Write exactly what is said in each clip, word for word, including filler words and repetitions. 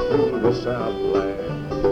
through the Southland.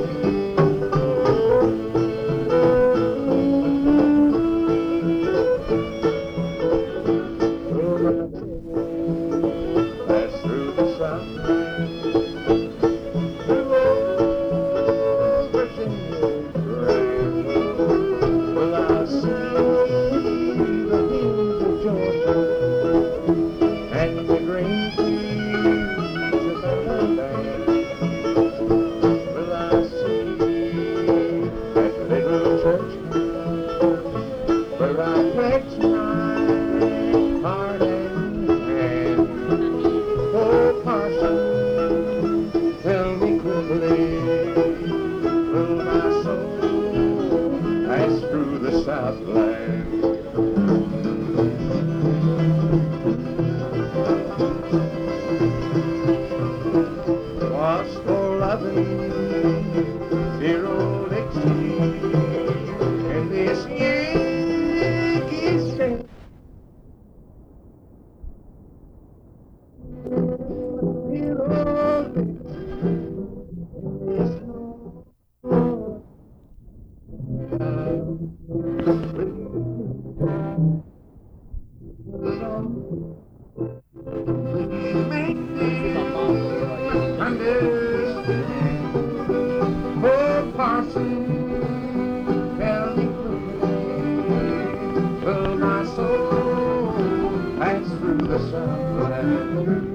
Pass through the Southland, through old Virginia's grand. Will I see the hills of Georgia and the green fields of Alabama? Will I see that little church where I pledge my heart and hand? Oh, parson, tell me quickly, will my soul pass through the Southland? Was for loving dear old Dixie in this Yankee state. Dear old Dixie in this please make me understand. Oh, parson, tell me quickly, will my soul pass through the Southland?